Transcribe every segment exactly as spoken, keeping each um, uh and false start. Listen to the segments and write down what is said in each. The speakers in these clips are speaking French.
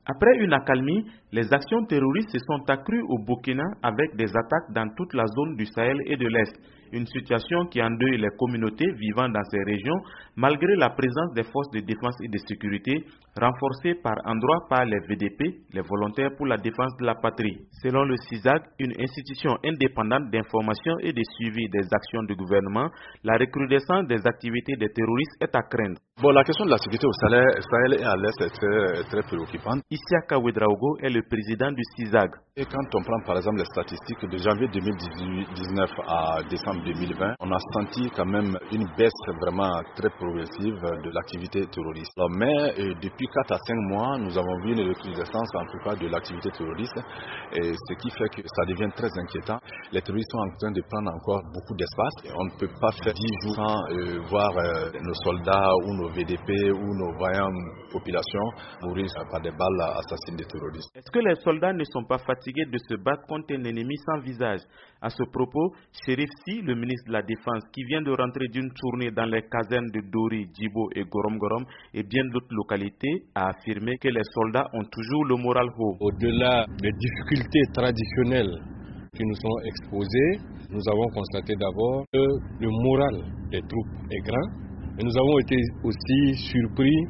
Après une accalmie, les actions terroristes se sont accrues au Burkina avec des attaques dans toute la zone du Sahel et de l'Est. Une situation qui endeuille les communautés vivant dans ces régions malgré la présence des forces de défense et de sécurité renforcées par endroits par les V D P, les volontaires pour la défense de la patrie. Selon le CISAG, une institution indépendante d'information et de suivi des actions du gouvernement, la recrudescence des activités des terroristes est à craindre. Bon, la question de la sécurité au Sahel et à l'Est est très, très préoccupante. Isiaka Ouedraogo est le président du CISAG. Et quand on prend par exemple les statistiques de janvier deux mille dix-neuf à décembre deux mille vingt, on a senti quand même une baisse vraiment très progressive de l'activité terroriste. Mais euh, depuis quatre à cinq mois, nous avons vu une recrudescence en tout cas de l'activité terroriste, et ce qui fait que ça devient très inquiétant. Les terroristes sont en train de prendre encore beaucoup d'espace. On ne peut pas faire dix jours sans euh, voir euh, nos soldats ou nos V D P ou nos vaillantes populations mourir par des balles assassines des terroristes. Est-ce que les soldats ne sont pas fatigués de se battre contre un ennemi sans visage? À ce propos, Chérif Si, le ministre de la Défense, qui vient de rentrer d'une tournée dans les casernes de Dori, Djibo et Gorom Gorom et bien d'autres localités, a affirmé que les soldats ont toujours le moral haut. Au-delà des difficultés traditionnelles qui nous sont exposées, nous avons constaté d'abord que le moral des troupes est grand. Et nous avons été aussi surpris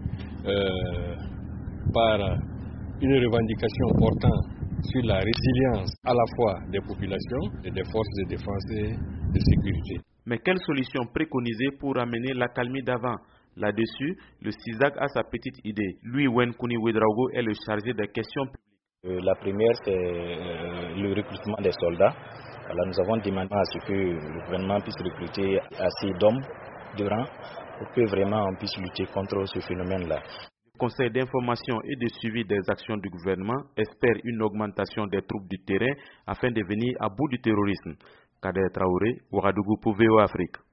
euh, par une revendication portant sur la résilience à la fois des populations et des forces de défense et de sécurité. Mais quelle solution préconiser pour amener l'accalmie d'avant? Là-dessus, le CISAG a sa petite idée. Lui, Wenkuni Ouedraogo, est le chargé des questions publiques. Euh, la première, c'est euh, le recrutement des soldats. Alors, nous avons demandé à ce que le gouvernement puisse recruter assez d'hommes de rang pour que vraiment on puisse lutter contre ce phénomène-là. Le Conseil d'information et de suivi des actions du gouvernement espère une augmentation des troupes du terrain afin de venir à bout du terrorisme. Kader Traoré, Ouagadougou pour V O Afrique.